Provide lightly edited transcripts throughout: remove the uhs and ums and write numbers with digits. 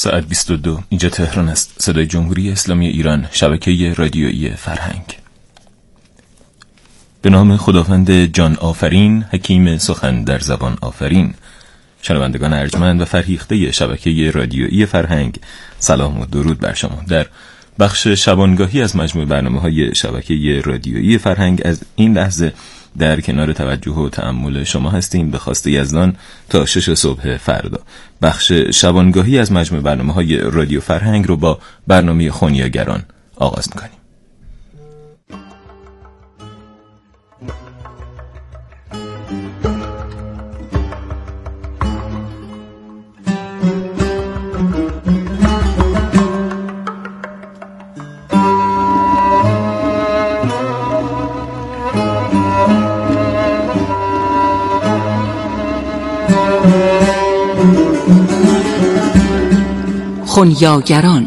ساعت 22 اینجا تهران است. صدای جمهوری اسلامی ایران، شبکه رادیویی فرهنگ. به نام خداوند جان آفرین، حکیم سخن در زبان آفرین. شنوندگان ارجمند و فرهیخته شبکه رادیویی فرهنگ، سلام و درود بر شما. در بخش شبانگاهی از مجموع برنامه‌های شبکه رادیویی فرهنگ از این لحظه در کنار توجه و تأمل شما هستیم به خواسته یزدان تا 6 صبح فردا. بخش شبانگاهی از مجموع برنامه‌های رادیو فرهنگ رو با برنامه خونیاگران آغاز می‌کنیم. خونیاگران.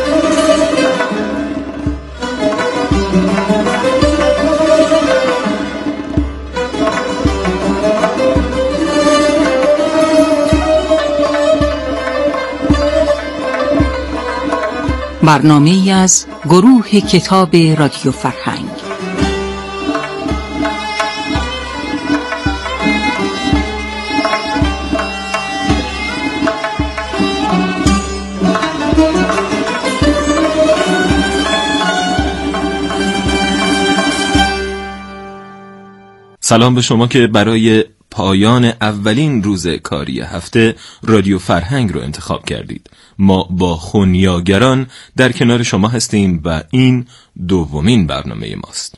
برنامه‌ای از گروه کتاب رادیو فرهنگ. سلام به شما که برای پایان اولین روز کاری هفته رادیو فرهنگ رو انتخاب کردید. ما با خونیاگران در کنار شما هستیم و این دومین برنامه ماست.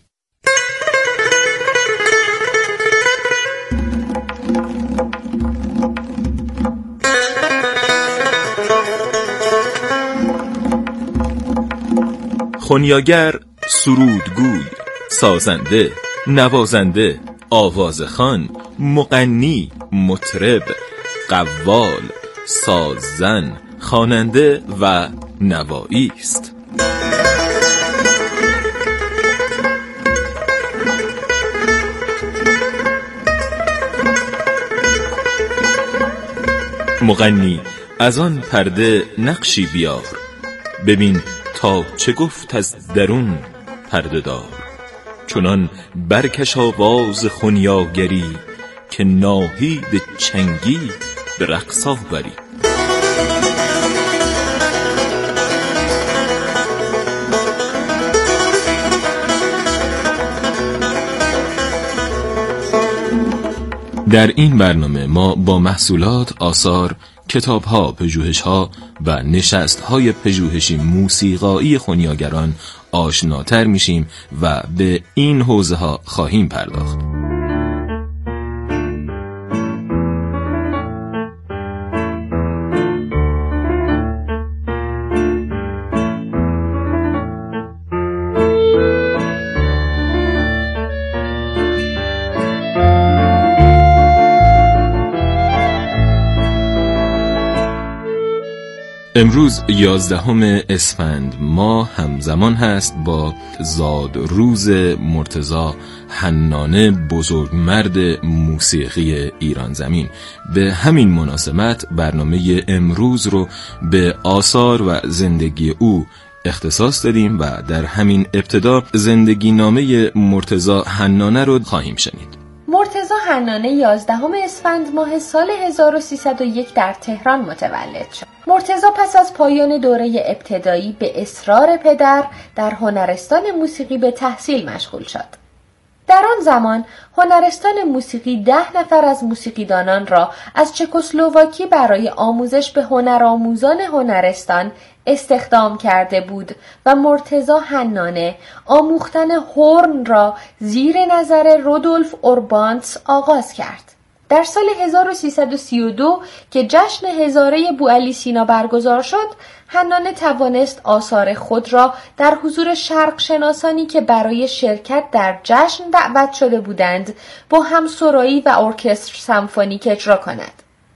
خونیاگر سرودگوی، سازنده، نوازنده، آوازخوان، مغنی، مطرب، قوال، سازن، خواننده و نوایی است. مغنی از آن پرده نقشی بیار، ببین تا چه گفت از درون پرده دار. چنان برکش آواز خونیاگری که ناهید چنگی به رقص آوری. در این برنامه ما با محصولات، آثار، کتاب‌ها، پژوهش‌ها و نشست‌های پژوهشی موسیقایی خونیاگران آشناتر میشیم و به این حوزه‌ها خواهیم پرداخت. امروز 11 اسفند ماه همزمان هست با زادروز مرتضی حنانه، بزرگمرد موسیقی ایران زمین. به همین مناسبت برنامه امروز رو به آثار و زندگی او اختصاص دادیم و در همین ابتدا زندگی نامه مرتضی حنانه رو خواهیم شنید. مرتضی حنانه 11 اسفند ماه سال 1301 در تهران متولد شد. مرتضی پس از پایان دوره ابتدایی به اصرار پدر در هنرستان موسیقی به تحصیل مشغول شد. در آن زمان هنرستان موسیقی 10 نفر از موسیقیدانان را از چکسلواکی برای آموزش به هنرآموزان هنرستان استخدام کرده بود و مرتضی حنانه آموختن هورن را زیر نظر رودولف اوربانتس آغاز کرد. در سال 1332 که جشن هزاره بوعلی سینا برگزار شد، حنانه توانست آثار خود را در حضور شرق شناسانی که برای شرکت در جشن دعوت شده بودند با همسرایی و ارکستر سمفونیک اجرا کند.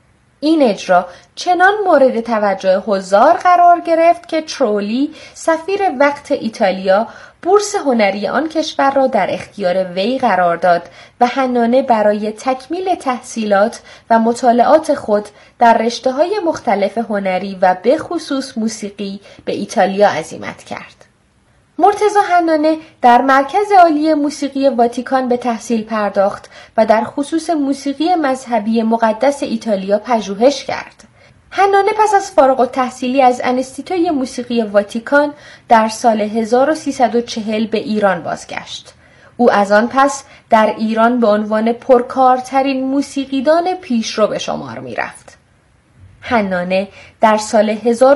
این اجرا چنان مورد توجه حضار قرار گرفت که ترولی سفیر وقت ایتالیا بورس هنری آن کشور را در اختیار وی قرار داد و حنانه برای تکمیل تحصیلات و مطالعات خود در رشته‌های مختلف هنری و به خصوص موسیقی به ایتالیا عزیمت کرد. مرتضی حنانه در مرکز عالی موسیقی واتیکان به تحصیل پرداخت و در خصوص موسیقی مذهبی مقدس ایتالیا پژوهش کرد. حنانه پس از فارغ التحصیلی از انستیتوی موسیقی واتیکان در سال 1340 به ایران بازگشت. او از آن پس در ایران به عنوان پرکارترین موسیقیدان پیشرو به شمار می رفت. حنانه در سال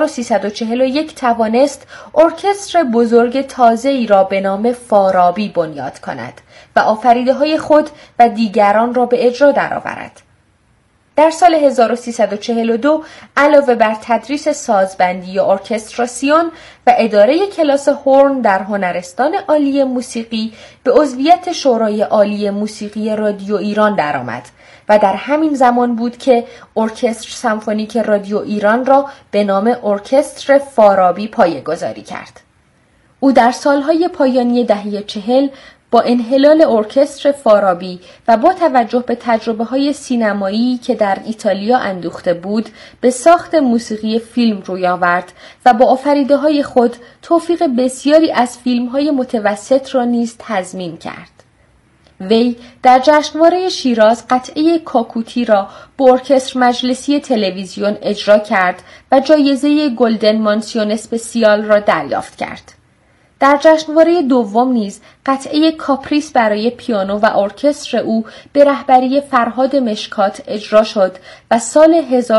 1341 توانست ارکستر بزرگ تازه‌ای را به نام فارابی بنیاد کند و آفریده‌های خود و دیگران را به اجرا درآورد. در سال 1342 علاوه بر تدریس سازبندی و ارکستراسیون و اداره کلاس هورن در هنرستان عالی موسیقی به عضویت شورای عالی موسیقی رادیو ایران درآمد و در همین زمان بود که ارکستر سمفونیک رادیو ایران را به نام ارکستر فارابی پایه‌گذاری کرد. او در سالهای پایانی دهه 40 با انحلال ارکستر فارابی و با توجه به تجربه‌های سینمایی که در ایتالیا اندوخته بود، به ساخت موسیقی فیلم روی آورد و با آفریده‌های خود توفیق بسیاری از فیلم‌های متوسط را نیز تضمین کرد. وی در جشنواره شیراز قطعه کاکوتی را با ارکستر مجلسی تلویزیون اجرا کرد و جایزه گلدن مانسیون اسپسیال را دریافت کرد. در جشنواره دوم نیز قطعه کاپریس برای پیانو و ارکستر او به رهبری فرهاد مشکات اجرا شد و سال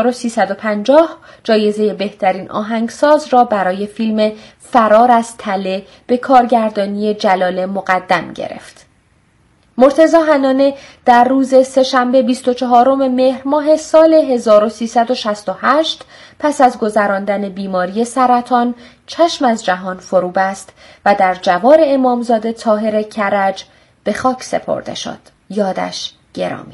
1350 جایزه بهترین آهنگساز را برای فیلم فرار از تله به کارگردانی جلال مقدم گرفت. مرتضی حنانه در روز سه‌شنبه 24 مهر ماه سال 1368 پس از گذراندن بیماری سرطان چشم از جهان فرو بست و در جوار امامزاده طاهر کرج به خاک سپرده شد. یادش گرامی.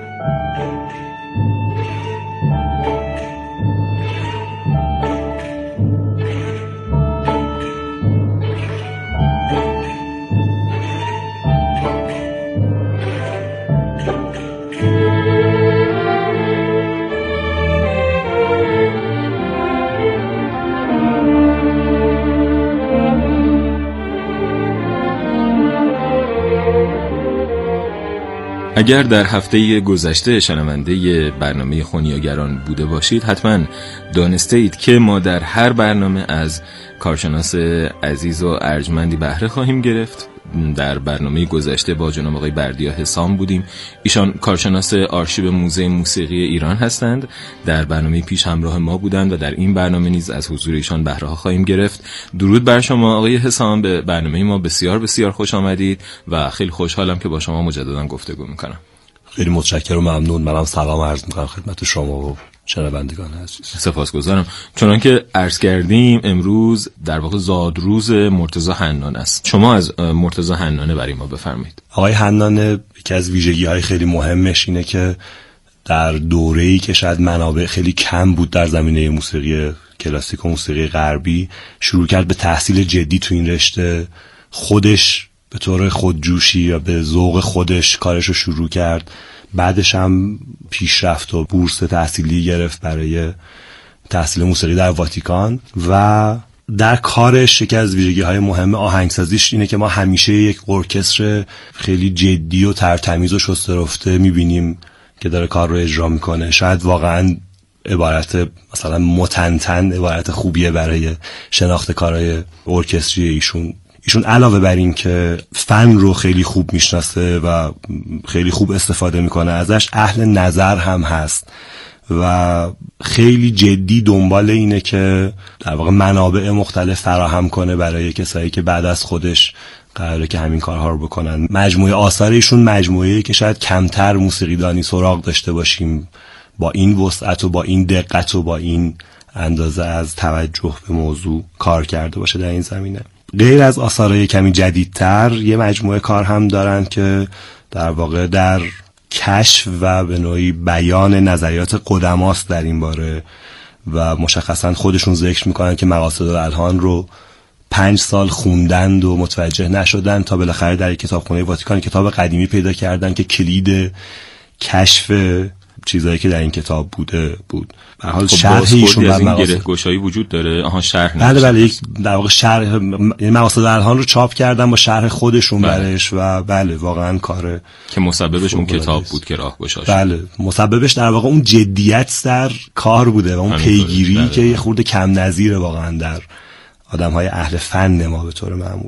اگر در هفته گذشته شنونده برنامه خونیاگران بوده باشید، حتما دانسته اید که ما در هر برنامه از کارشناس عزیز و ارجمندی بهره خواهیم گرفت. در برنامه گذشته با جناب آقای بردیا حسام بودیم. ایشان کارشناس آرشیو موزه موسیقی ایران هستند. در برنامه پیش همراه ما بودند و در این برنامه نیز از حضور ایشان بهره خواهیم گرفت. درود بر شما آقای حسام، به برنامه ما بسیار بسیار خوش آمدید و خیلی خوشحالم که با شما مجددا گفتگو میکنم. خیلی متشکرم و ممنون. منم سلام عرض میکنم خدمت شما و شنوندگان عزیز. سپاسگزارم. چنانکه عرض کردیم امروز در واقع زادروز مرتضی حنانه است. شما از مرتضی حنانه برای ما بفرمایید. آقای حنانه یکی از ویژگی‌های خیلی مهمش اینه که در دوره‌ای که شاید منابع خیلی کم بود در زمینه موسیقی کلاسیک و موسیقی غربی، شروع کرد به تحصیل جدی تو این رشته. خودش به طور خودجوشی و به ذوق خودش کارش رو شروع کرد. بعدش هم پیشرفت و بورس تحصیلی گرفت برای تحصیل موسیقی در واتیکان و در کارش یکی از ویژگی‌های مهم آهنگسازیش اینه که ما همیشه یک ارکستر خیلی جدی و ترتمیز و شسته رفته می‌بینیم که داره کار رو اجرا میکنه. شاید واقعاً عبارت مثلا متنتن عبارت خوبیه برای شناخت کارهای ارکستری ایشون علاوه بر این که فن رو خیلی خوب میشناسه و خیلی خوب استفاده میکنه ازش، اهل نظر هم هست و خیلی جدی دنبال اینه که در واقع منابع مختلف فراهم کنه برای کسایی که بعد از خودش قراره که همین کارها رو بکنن. مجموعه آثار ایشون مجموعه‌ای که شاید کمتر موسیقیدانی سراغ داشته باشیم با این وسعت و با این دقت و با این اندازه از توجه به موضوع کار کرده باشه در این زمینه. غیر از آثارهای کمی جدیدتر یه مجموعه کار هم دارن که در واقع در کشف و به نوعی بیان نظریات قدماست در این باره و مشخصا خودشون ذکر میکنن که مقاصد الالحان رو 5 سال خوندند و متوجه نشدن تا بالاخره در کتابخانه واتیکان کتاب قدیمی پیدا کردن که کلید کشف چیزایی که در این کتاب بوده بود. به حال شرحی ایشون از این گره گشایی وجود داره. شرح بله یک در واقع شرح، یعنی مقاصد الالحان رو چاپ کردن با شرح خودشون برش و بله واقعا کاره که مسببش اون کتاب بود که راهگشا شد. بله مسببش در واقع اون جدیت در کار بوده و اون پیگیری که یه خورده کم نظیره واقعا در آدم‌های اهل فن ما به طور معمول.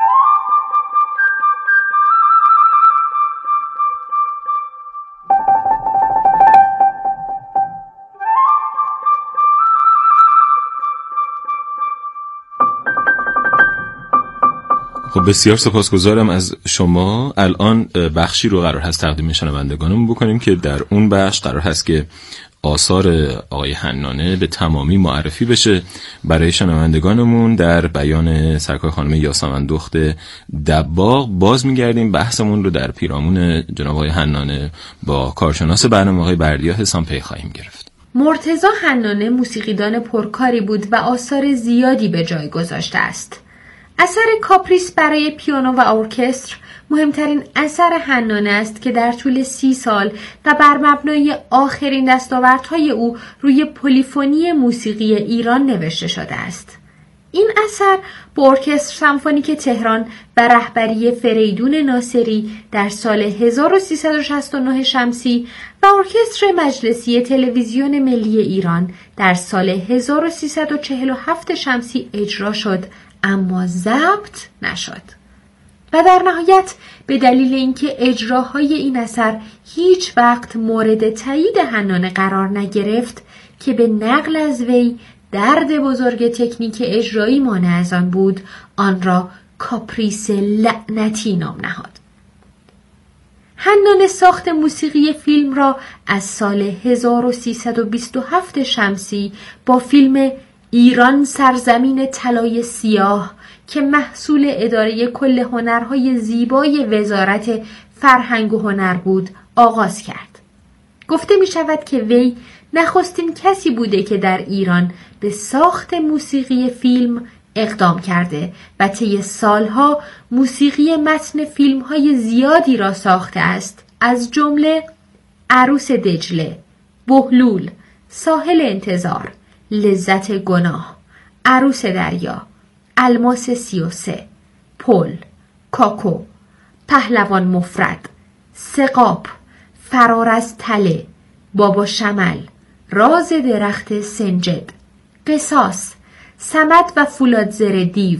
خب بسیار سپاسگزارم از شما. الان بخشی رو قرار هست تقدیم شنوندگانمون بکنیم که در اون بخش قرار هست که آثار آقای حنانه به تمامی معرفی بشه برای شنوندگانمون. در بیان سرکار خانم یاسمن دخت دباغ باز میگردیم بحثمون رو در پیرامون جناب آقای حنانه با کارشناس برنامه آقای بردیا حسام پی خواهیم گرفت. مرتضی حنانه موسیقیدان پرکاری بود و آثار زیادی به جای گذاشته است. اثر کاپریس برای پیانو و ارکستر مهمترین اثر حنانه است که در طول 30 سال و بر مبنای آخرین دستاوردهای او روی پلیفونی موسیقی ایران نوشته شده است. این اثر با ارکستر سمفونیک تهران و رهبری فریدون ناصری در سال 1369 شمسی و ارکستر مجلسی تلویزیون ملی ایران در سال 1347 شمسی اجرا شد، اما ضبط نشد و در نهایت به دلیل اینکه اجراهای این اثر هیچ وقت مورد تایید حنانه قرار نگرفت که به نقل از وی درد بزرگ تکنیک اجرایی مانع از آن بود، آن را کاپریس لعنتی نام نهاد. حنانه ساخت موسیقی فیلم را از سال 1327 شمسی با فیلم ایران سرزمین طلای سیاه که محصول اداره کل هنرهای زیبای وزارت فرهنگ و هنر بود آغاز کرد. گفته می شود که وی نخستین کسی بوده که در ایران به ساخت موسیقی فیلم اقدام کرده و طی سالها موسیقی متن فیلم‌های زیادی را ساخته است، از جمله عروس دجله، بهلول، ساحل انتظار، لذت گناه، عروس دریا، الماس 33، پل، کاکو، پهلوان مفرد، سقاپ، فرار از تله، بابا شمل، راز درخت سنجد، قصاص، صمد و فولادزر دیو،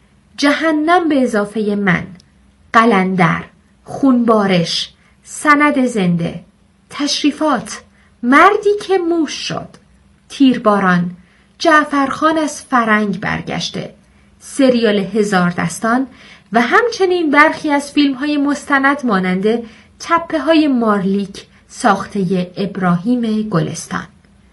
جهنم به اضافه من، قلندر، خونبارش، سند زنده، تشریفات، مردی که موش شد، تیرباران، جعفرخان از فرنگ برگشته، سریال هزار دستان و همچنین برخی از فیلم‌های مستند مانند تپه‌های مارلیک ساخته ابراهیم گلستان.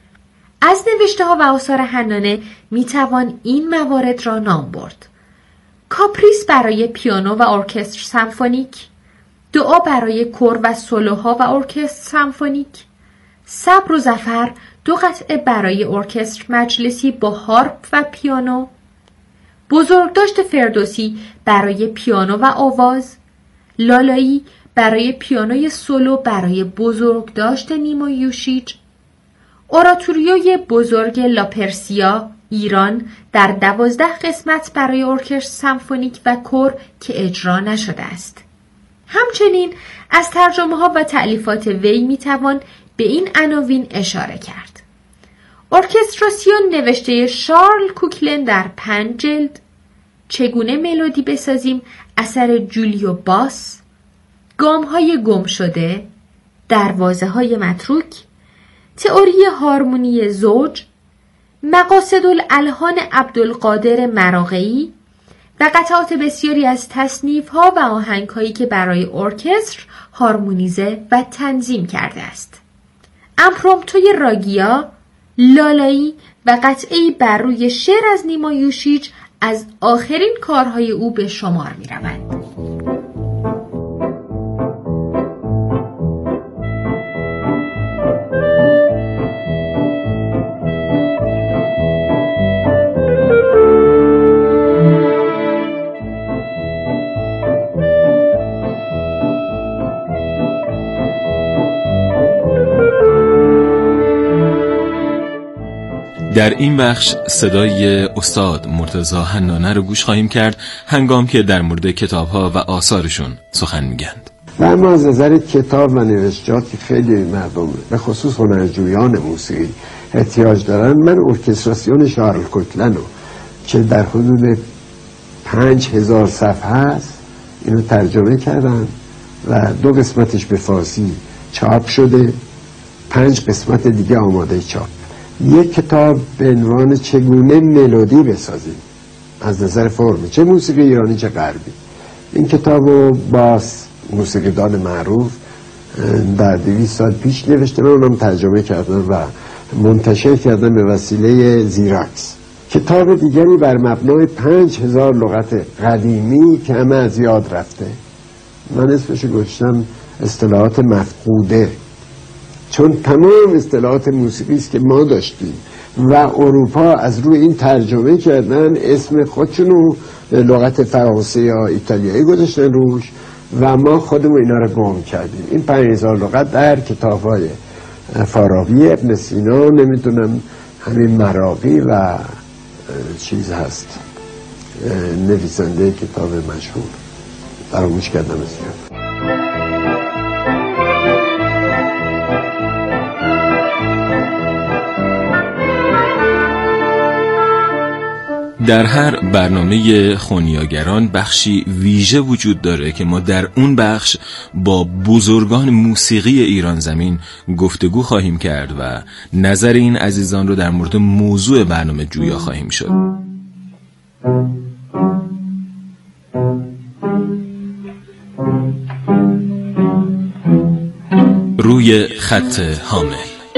از نوشته‌ها و آثار حنانه میتوان این موارد را نام برد: کاپریس برای پیانو و ارکستر سمفونیک، دعا برای کور و سولوها و ارکستر سمفونیک، صبر و ظفر 2 قطعه برای ارکستر مجلسی با هارپ و پیانو، بزرگداشت فردوسی برای پیانو و آواز، لالایی برای پیانوی سولو برای بزرگداشت نیما یوشیج، اوراتوریوی بزرگ لاپرسیا ایران در 12 قسمت برای ارکستر سمفونیک و کور که اجرا نشده است. همچنین از ترجمه‌ها و تألیفات وی میتوان به این عناوین اشاره کرد: ارکستراسیون نوشته شارل کوکلن در 5 جلد، چگونه ملودی بسازیم اثر جولیو باس، گام‌های گم شده، دروازه‌های متروک، تئوری هارمونی زوج، مقاصد الالحان عبدالقادر مراغه‌ای و قطعات بسیاری از تصنیف‌ها و آهنگ‌هایی که برای ارکستر هارمونیزه و تنظیم کرده است. امپرومتوی راگیا، لالایی و قطعه‌ای بر روی شعر از نیما یوشیج از آخرین کارهای او به شمار می‌روند. در این بخش صدای استاد مرتضی حنانه رو گوش خواهیم کرد هنگام که در مورد کتاب‌ها و آثارشون سخن میگند. و اما از نظر کتاب و نوشتجات که خیلی مردم به خصوص هنرجویان موسیقی احتیاج دارن، من ارکستراسیون شارل کوتلنو که در حدود 5000 صفحه است اینو ترجمه کردم و 2 قسمتش به فارسی چاپ شده، 5 قسمت دیگه آماده چاپ. یک کتاب به عنوان چگونه ملودی بسازیم از نظر فرم، چه موسیقی ایرانی چه غربی. این کتابو باز موسیقیدان معروف در 200 سال پیش نوشته، من اونم ترجمه کردم و منتشر کردم به وسیله زیراکس. کتاب دیگری بر مبنای 5000 لغت قدیمی که همه از یاد رفته، من اسمشو گذاشتم اصطلاحات مفقوده، چون تمام اصطلاحات موسیقی است که ما داشتیم و اروپا از روی این ترجمه کردن اسم خودشونو لغت فرانسه یا ایتالیایی گذاشتن روش و ما خودمون اینا رو گم کردیم. این 5000 لغت در کتاب‌های فارابی، ابن سینا، نمیدونم همین مراغی و چیز هست نویسنده کتاب مشهور، فراموش کردم اسمش. در هر برنامه خونیاگران بخشی ویژه وجود داره که ما در اون بخش با بزرگان موسیقی ایران زمین گفتگو خواهیم کرد و نظر این عزیزان رو در مورد موضوع برنامه جویا خواهیم شد. روی خط حامل.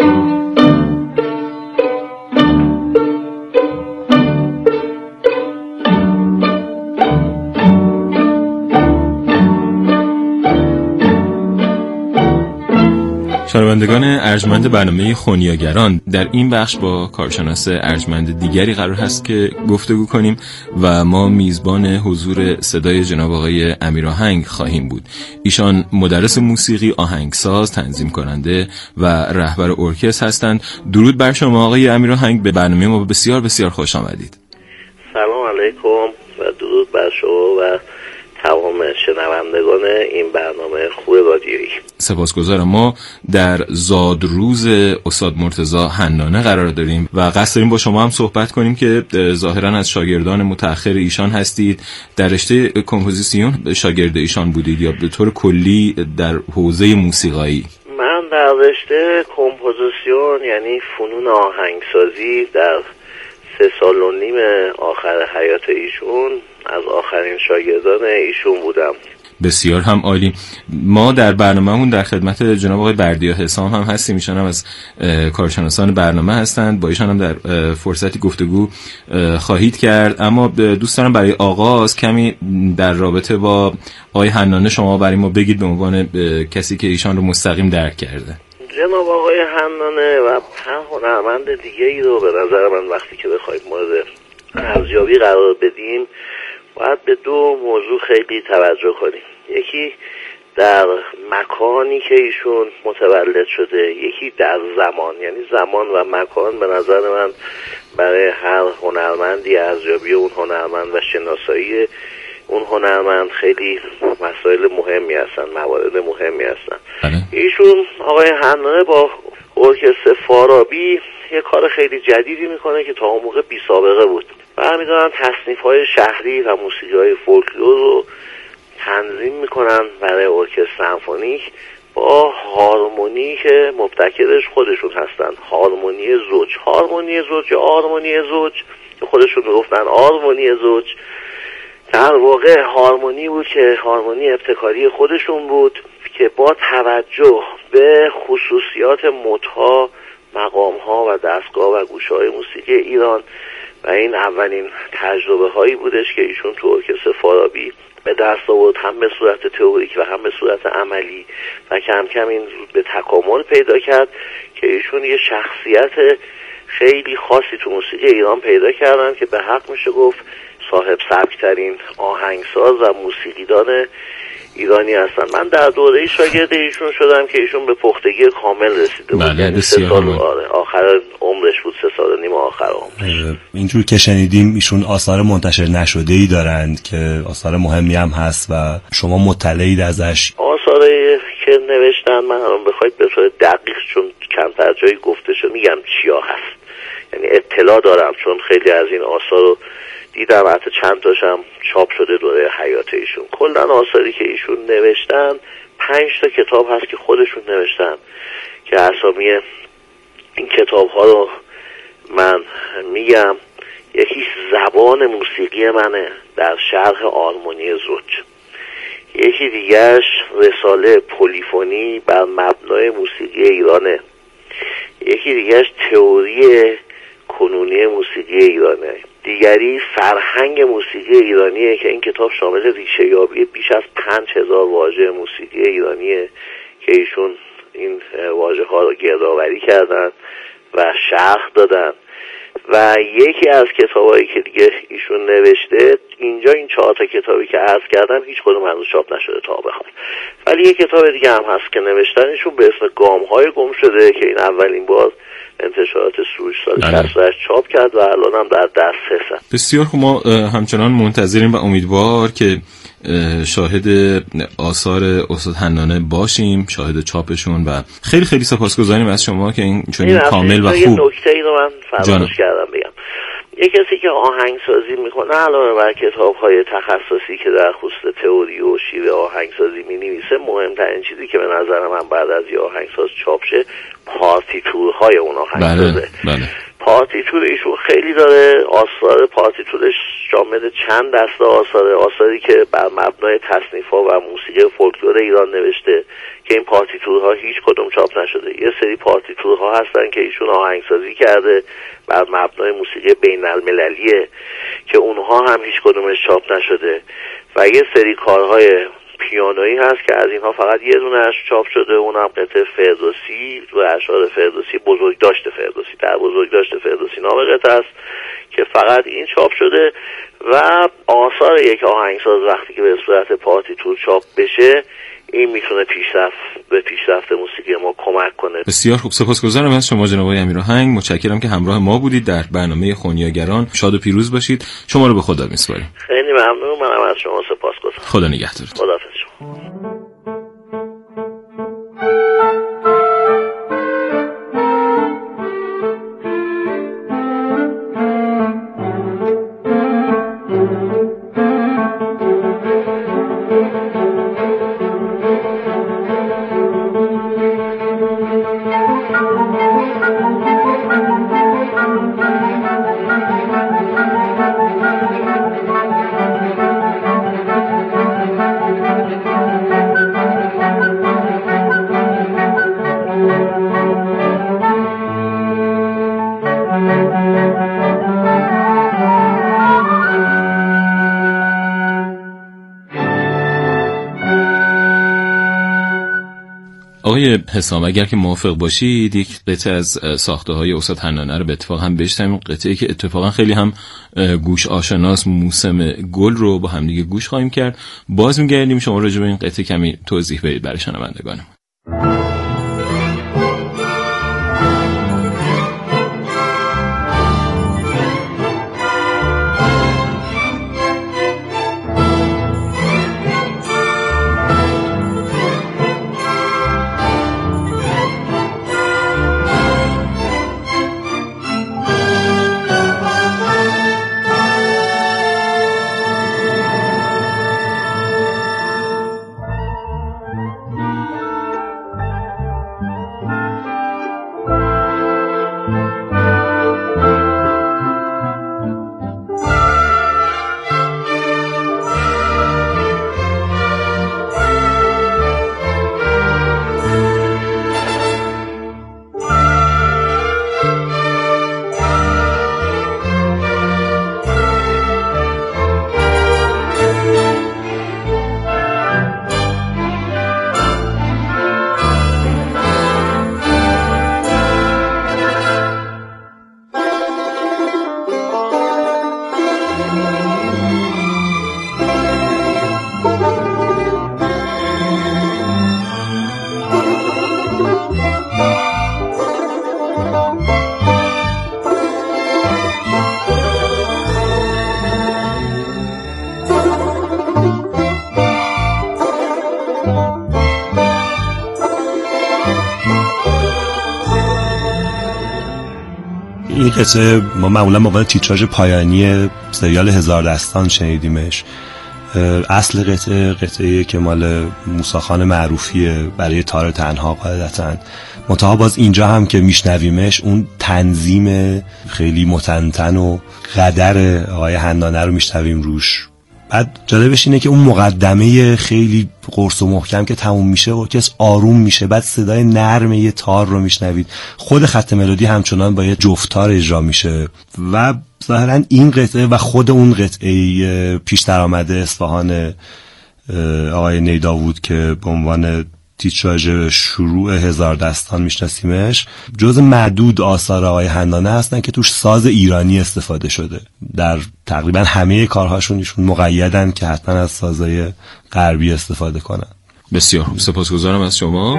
شنوندگان ارجمند برنامه خونیاگران، در این بخش با کارشناس ارجمند دیگری قرار هست که گفتگو کنیم و ما میزبان حضور صدای جناب آقای امیرآهنگ خواهیم بود. ایشان مدرس موسیقی، آهنگساز، تنظیم کننده و رهبر ارکستر هستند. درود بر شما آقای امیرآهنگ، به برنامه ما بسیار بسیار خوش آمدید. سلام علیکم و درود بر شما و تمام شنوندگان این برنامه خوب رادیویی. سپاسگزارم. ما در زادروز استاد مرتضی حنانه قرار داریم و قصد داریم با شما هم صحبت کنیم که ظاهرا از شاگردان متأخر ایشان هستید. در رشته کمپوزیسیون شاگرد ایشان بودید یا به طور کلی در حوزه موسیقایی؟ من در رشته کمپوزیسیون یعنی فنون آهنگسازی در 3.5 سال آخر حیات ایشون از آخرین شاگردان ایشون بودم. بسیار هم عالی. ما در برنامه‌مون در خدمت جناب آقای بردیا حسام هم هستیم. ایشان هم از کارشناسان برنامه هستند. با ایشان هم در فرصتی گفتگو خواهید کرد. اما دوست دارم برای آغاز کمی در رابطه با آقای حنانه شما برای ما بگید به عنوان کسی که ایشان رو مستقیم درک کرده. جناب آقای حنانه و هر هنرمند دیگه‌ای رو به نظر من وقتی که بخواید مورد ارزیابی قرار بدیم باید به 2 موضوع خیلی توجه کنیم. یکی در مکانی که ایشون متولد شده، یکی در زمان. یعنی زمان و مکان به نظر من برای هر هنرمندی ارزیابی اون هنرمند و شناسایی اون هنرمند خیلی مسائل مهمی هستن، موارد مهمی هستن. ایشون آقای حنانه با ارکستر فارابی یه کار خیلی جدیدی میکنه که تا اون موقع بی سابقه بود. برمی‌دارن تصنیف‌های شهری و موسیقی‌های فولکلور رو تنظیم میکنن برای ارکستر سمفونیک با هارمونی که مبتکرش خودشون هستن. هارمونی زوج یا هارمونی زوج که خودشون میگفتن هارمونی زوج، در واقع هارمونی بود که هارمونی ابتکاری خودشون بود که با توجه به خصوصیات مدها، مقام‌ها و دستگاه و گوشه‌های موسیقی ایران و این اولین تجربه هایی بودش که ایشون تو ارکستر فارابی به دست آورد، هم به صورت تئوریک و هم به صورت عملی و کم کم این به تکامل پیدا کرد که ایشون یه شخصیت خیلی خاصی تو موسیقی ایران پیدا کردن که به حق میشه گفت صاحب سبک ترین آهنگساز و موسیقیدان ایرانی هستن. من در دوره شاگرد ایشون شدم که ایشون به پختگی کامل رسیده بود. یعنی 3 سال آخر عمرش بود، 3 سال و نیم آخر عمرش. اینجور که شنیدیم ایشون آثار منتشر نشده ای دارند که آثار مهمی هم هست و شما مطلعید ازش. آثاری که نوشتن من هم بخواید به طور دقیق، چون کمتر جایی گفته شد، میگم چیا هست. یعنی اطلاع دارم چون خیلی از این آثار رو دیدم، حتی چند تاشم چاپ شده دوره حیات ایشون. کلا آثاری که ایشون نوشتن 5 تا کتاب هست که خودشون نوشتن که اسامی این کتاب ها رو من میگم. یکی زبان موسیقی منه در شرح آرمونی زوج، یکی دیگرش رساله پلیفونی بر مبنای موسیقی ایرانه، یکی دیگرش تئوری کنونی موسیقی ایرانه، دیگری فرهنگ موسیقی ایرانیه که این کتاب شامل ریشه یابی بیش از 5000 واژه موسیقی ایرانیه که ایشون این واژه ها رو گردآوری کردن و شرح دادن. و یکی از کتابایی که دیگه ایشون نوشته اینجا، این 4 تا کتابی که عرض کردم هیچ کدوم هنوز چاپ نشده تا بخواد، ولی یک کتاب دیگه هم هست که نوشتنشون به اسم گام‌های گم شده که این اولین بار انتشارات سروش سال 68 چاپ کرد و الان هم در دسترس هست. بسیار خوب، ما همچنان منتظریم و امیدوار که شاهد آثار استاد حنانه باشیم، شاهد چاپشون، و خیلی خیلی سپاسگزاریم از شما که این چنین کامل و خوب. یه نکته‌ای رو من فراموش کردم بگم. یه کسی که آهنگسازی میکنه علاوه بر کتاب‌های تخصصی که در خصوص تئوری و شیوه آهنگسازی می‌نویسه، مهمترین چیزی که به نظر من بعد از یه آهنگساز چاپ شه پارتیتورهای اون آهنگسازه. بله. پارتیتور ایشون خیلی داره. آثار پارتیتورش شامل چند دسته آثاری که بر مبنای تصنیف‌ها و موسیقی فولکلور ایران نوشته که این پارتیتورها هیچ کدوم چاپ نشده. یه سری پارتیتورها هستن که ایشون آهنگسازی کرده بر مبنای موسیقی بین‌المللیه که اونها هم هیچ کدومش چاپ نشده. و یه سری کارهای پیانویی هست که از اینها فقط یه دونه‌اش چاپ شده، اونم قطعه فردوسی و اشعار فردوسی، بزرگداشت فردوسی، در بزرگداشت فردوسی نام قطعه است که فقط این چاپ شده. و آثار یک آهنگساز وقتی که به صورت پارتیتور چاپ بشه، این میتونه به پیشرفت موسیقی ما کمک کنه. بسیار خوب، سپاسگزارم از شما جناب آقای امیرآهنگ. متشکرم که همراه ما بودید در برنامه خونیاگران. شاد و پیروز باشید. شما رو به خدا میسپاریم. خیلی ممنون. منم از شما سپاسگزارم. خدا نگهدارتون. خداحافظ شما. آقای حسام، اگر که موافق باشید یک قطعه از ساخته های استاد حنانه رو به اتفاق هم بشنویم، قطعه‌ای که اتفاقا خیلی هم گوش آشناس، موسم گل رو با هم دیگه گوش خواهیم کرد. باز می‌گردیم شما راجع به این قطعه کمی توضیح بدید برای شنوندگانم. قطعه ما معمولا با عنوان تیتراژ پایانی سریال هزار دستان شنیدیمش. اصل قطعه که مال موسی خان معروفیه برای تار تنها قاعدتاً. منتها باز اینجا هم که میشنویمش اون تنظیم خیلی متنتن و قدر آقای حنانه رو میشنویم روش. بعد جالبش اینه که اون مقدمه خیلی قرص و محکم که تموم میشه و کس آروم میشه، بعد صدای نرم یه تار رو میشنوید. خود خط ملودی همچنان با یه جفت تار اجرا میشه و ظاهرا این قطعه و خود اون قطعه پیش درآمده اصفهان آقای نیداوود که به عنوان تیتراژ شروع هزار دستان میشناسیمش، جز معدود آثار آقای حنانه هستن که توش ساز ایرانی استفاده شده. در تقریبا همه کارهاشون ایشون مقیدن که حتما از سازهای غربی استفاده کنن. بسیار خوب، سپاسگزارم از شما.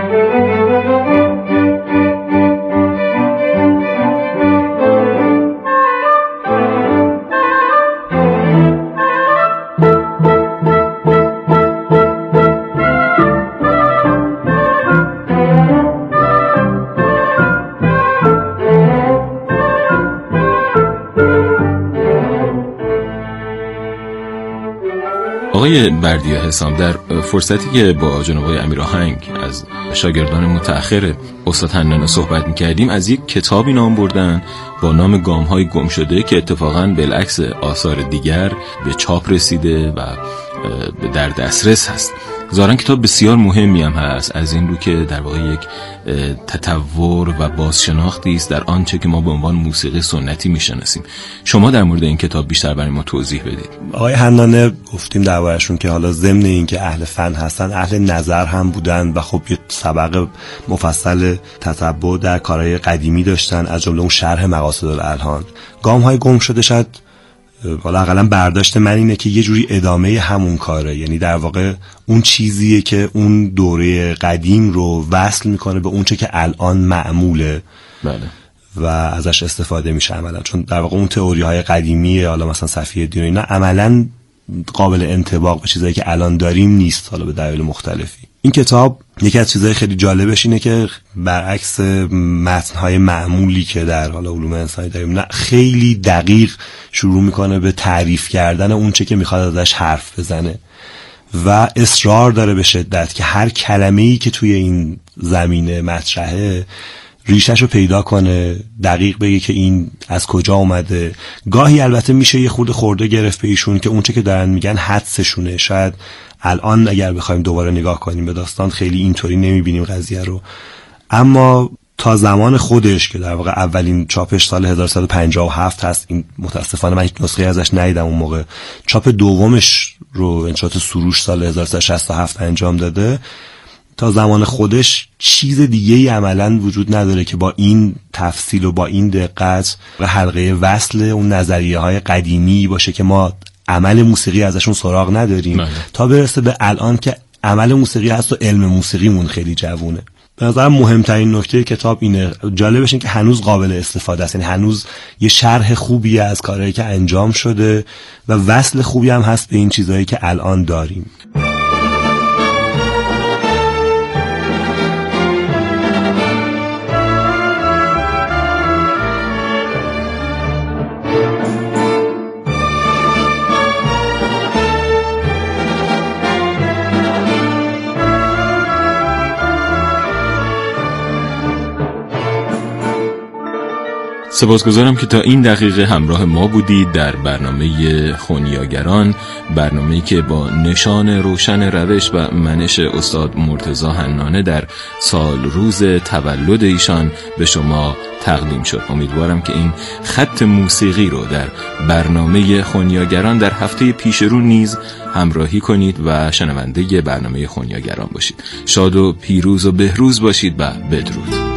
آقای بردیا حسام، در فرصتی که با جناب آقای امیر آهنگ از شاگردان متأخر استاد حنانه صحبت می‌کردیم، از یک کتابی نام بردن با نام گام‌های گم شده که اتفاقاً بالعکس آثار دیگر به چاپ رسیده و در دسترس هست. ظاهراً کتاب بسیار مهمی هم هست، از این رو که در واقع یک تطور و بازشناختی است در آنچه که ما به عنوان موسیقی سنتی میشناسیم. شما در مورد این کتاب بیشتر برای ما توضیح بدید. آقای حنانه گفتیم دربارشون که حالا ضمن این که اهل فن هستن، اهل نظر هم بودن و خب یه سبق مفصل تتبع در کارهای قدیمی داشتن، از جمله اون شرح مقاصد الالحان. گام‌های گم شده شاید حالا اقلا برداشت من اینه که یه جوری ادامه همون کاره، یعنی در واقع اون چیزیه که اون دوره قدیم رو وصل میکنه به اون چه که الان معموله. بله. و ازش استفاده میشه عملا، چون در واقع اون تئوری های قدیمی حالا مثلا صفی الدین و اینا عملا قابل انطباق به چیزایی که الان داریم نیست، حالا به دلایل مختلفی. این کتاب یکی از چیزهای خیلی جالبش اینه که برعکس متن‌های معمولی که در حالا علوم انسانی داریم، نه خیلی دقیق شروع میکنه به تعریف کردن اون چه که میخواد ازش حرف بزنه و اصرار داره به شدت که هر کلمه‌ای که توی این زمینه مطرحه ریشه‌شو پیدا کنه، دقیق بگه که این از کجا اومده. گاهی البته میشه یه خورده گرفت به ایشون که اون چه که دارن میگن حدسشونه. شاید الان اگر بخوایم دوباره نگاه کنیم به داستان خیلی اینطوری نمیبینیم قضیه رو، اما تا زمان خودش که در واقع اولین چاپش سال 1357 هست، این متاسفانه من هیچ نسخه ازش ندیدم اون موقع، چاپ دومش رو انشاءات سروش سال 1367 انجام داده، تا زمان خودش چیز دیگه‌ای عملاً وجود نداره که با این تفصیل و با این دقت و حلقه وصل اون نظریه‌های قدیمی باشه که ما عمل موسیقی ازشون سراغ نداریم تا برسه به الان که عمل موسیقی هست و علم موسیقیمون خیلی جوونه. به نظرم مهمترین نکته کتاب اینه، جالبش این که هنوز قابل استفاده است، یعنی هنوز یه شرح خوبی از کارهایی که انجام شده و وصل خوبی هم هست به این چیزهایی که الان داریم. سپاسگزارم که تا این دقیقه همراه ما بودید در برنامه خونیاگران، برنامه‌ای که با نشان روشن روش و منش استاد مرتضی حنانه در سال روز تولد ایشان به شما تقدیم شد. امیدوارم که این خط موسیقی رو در برنامه خونیاگران در هفته پیش رو نیز همراهی کنید و شنونده برنامه خونیاگران باشید. شاد و پیروز و بهروز باشید و بدرود.